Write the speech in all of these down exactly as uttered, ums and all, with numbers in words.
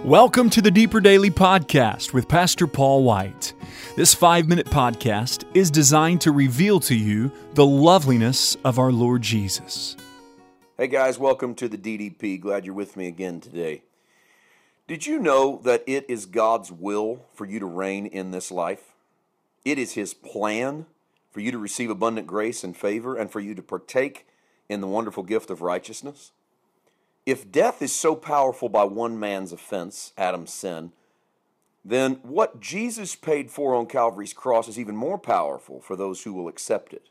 Welcome to the Deeper Daily Podcast with Pastor Paul White. This five-minute podcast is designed to reveal to you the loveliness of our Lord Jesus. Hey guys, welcome to the D D P. Glad you're with me again today. Did you know that it is God's will for you to reign in this life? It is His plan for you to receive abundant grace and favor and for you to partake in the wonderful gift of righteousness. If death is so powerful by one man's offense, Adam's sin, then what Jesus paid for on Calvary's cross is even more powerful for those who will accept it.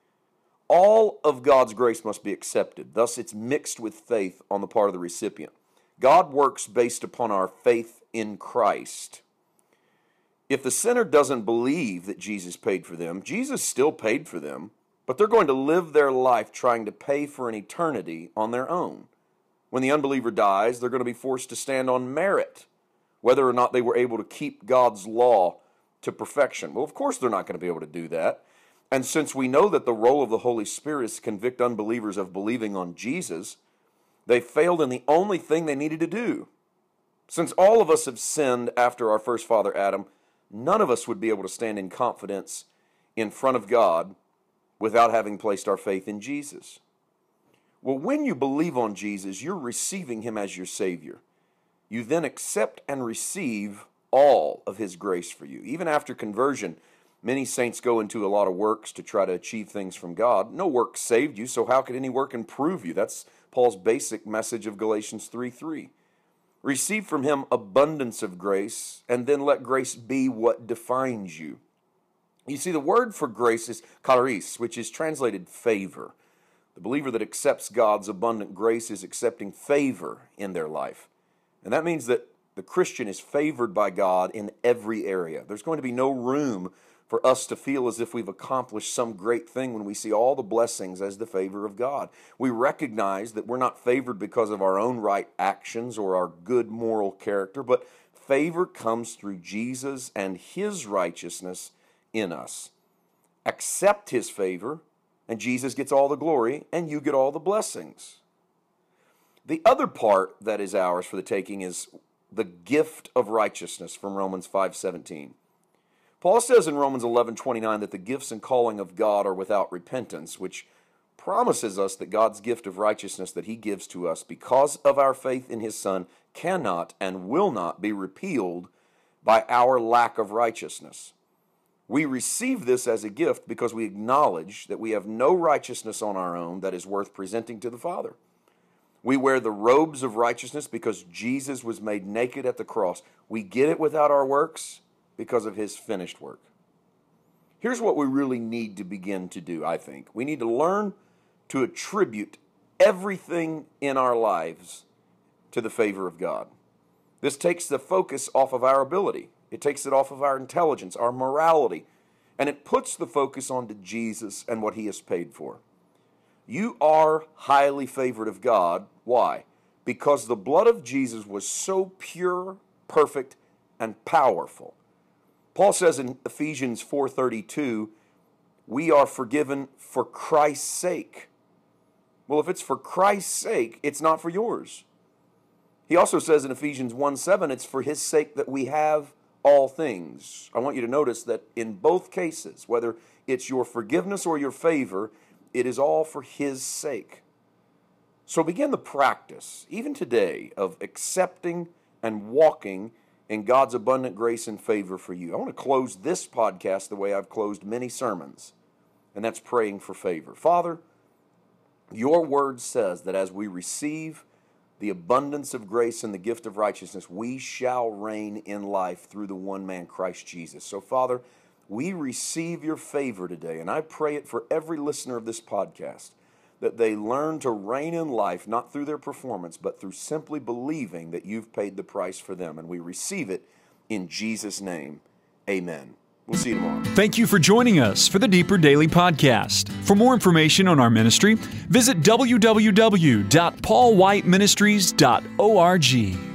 All of God's grace must be accepted. Thus, it's mixed with faith on the part of the recipient. God works based upon our faith in Christ. If the sinner doesn't believe that Jesus paid for them, Jesus still paid for them, but they're going to live their life trying to pay for an eternity on their own. When the unbeliever dies, they're going to be forced to stand on merit, whether or not they were able to keep God's law to perfection. Well, of course they're not going to be able to do that. And since we know that the role of the Holy Spirit is to convict unbelievers of believing on Jesus, they failed in the only thing they needed to do. Since all of us have sinned after our first father Adam, none of us would be able to stand in confidence in front of God without having placed our faith in Jesus. Well, when you believe on Jesus, you're receiving Him as your Savior. You then accept and receive all of His grace for you. Even after conversion, many saints go into a lot of works to try to achieve things from God. No work saved you, so how could any work improve you? That's Paul's basic message of Galatians three three. Receive from Him abundance of grace, and then let grace be what defines you. You see, the word for grace is charis, which is translated favor. The believer that accepts God's abundant grace is accepting favor in their life. And that means that the Christian is favored by God in every area. There's going to be no room for us to feel as if we've accomplished some great thing when we see all the blessings as the favor of God. We recognize that we're not favored because of our own right actions or our good moral character, but favor comes through Jesus and His righteousness in us. Accept His favor, and Jesus gets all the glory, and you get all the blessings. The other part that is ours for the taking is the gift of righteousness from Romans five seventeen. Paul says in Romans eleven twenty-nine that the gifts and calling of God are without repentance, which promises us that God's gift of righteousness that He gives to us because of our faith in His Son cannot and will not be repealed by our lack of righteousness. We receive this as a gift because we acknowledge that we have no righteousness on our own that is worth presenting to the Father. We wear the robes of righteousness because Jesus was made naked at the cross. We get it without our works because of His finished work. Here's what we really need to begin to do, I think. We need to learn to attribute everything in our lives to the favor of God. This takes the focus off of our ability. It takes it off of our intelligence, our morality, and it puts the focus onto Jesus and what He has paid for. You are highly favored of God. Why? Because the blood of Jesus was so pure, perfect, and powerful. Paul says in Ephesians four thirty-two, we are forgiven for Christ's sake. Well, if it's for Christ's sake, it's not for yours. He also says in Ephesians one seven, it's for His sake that we have all things. I want you to notice that in both cases, whether it's your forgiveness or your favor, it is all for His sake. So begin the practice, even today, of accepting and walking in God's abundant grace and favor for you. I want to close this podcast the way I've closed many sermons, and that's praying for favor. Father, your word says that as we receive the abundance of grace and the gift of righteousness, we shall reign in life through the one man, Christ Jesus. So, Father, we receive your favor today, and I pray it for every listener of this podcast, that they learn to reign in life, not through their performance, but through simply believing that you've paid the price for them, and we receive it in Jesus' name. Amen. We'll see you tomorrow. Thank you for joining us for the Deeper Daily Podcast. For more information on our ministry, visit w w w dot paul white ministries dot org.